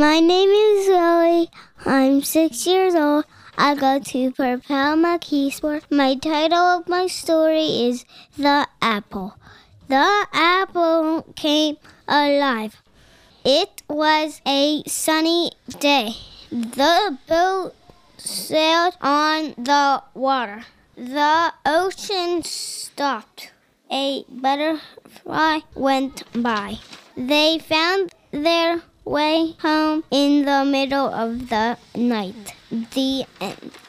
My name is Zoe. I'm 6 years old. I go to Propel McKeesport. My title of my story is The Apple. The apple came alive. It was a sunny day. The boat sailed on the water. The ocean stopped. A butterfly went by. They found their way home in the middle of the night. The end.